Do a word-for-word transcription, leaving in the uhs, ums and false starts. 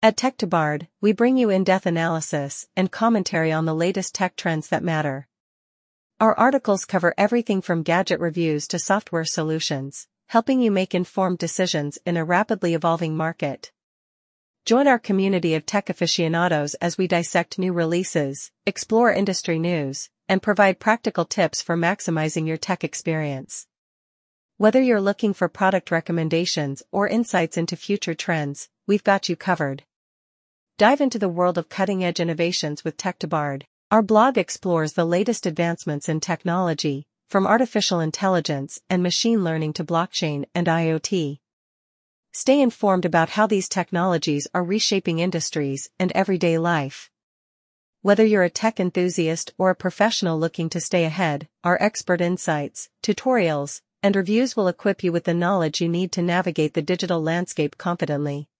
At Tech to Bard, we bring you in-depth analysis and commentary on the latest tech trends that matter. Our articles cover everything from gadget reviews to software solutions, helping you make informed decisions in a rapidly evolving market. Join our community of tech aficionados as we dissect new releases, explore industry news, and provide practical tips for maximizing your tech experience. Whether you're looking for product recommendations or insights into future trends, we've got you covered. Dive into the world of cutting-edge innovations with Tech to Bard. Our blog explores the latest advancements in technology, from artificial intelligence and machine learning to blockchain and IoT. Stay informed about how these technologies are reshaping industries and everyday life. Whether you're a tech enthusiast or a professional looking to stay ahead, our expert insights, tutorials, and reviews will equip you with the knowledge you need to navigate the digital landscape confidently.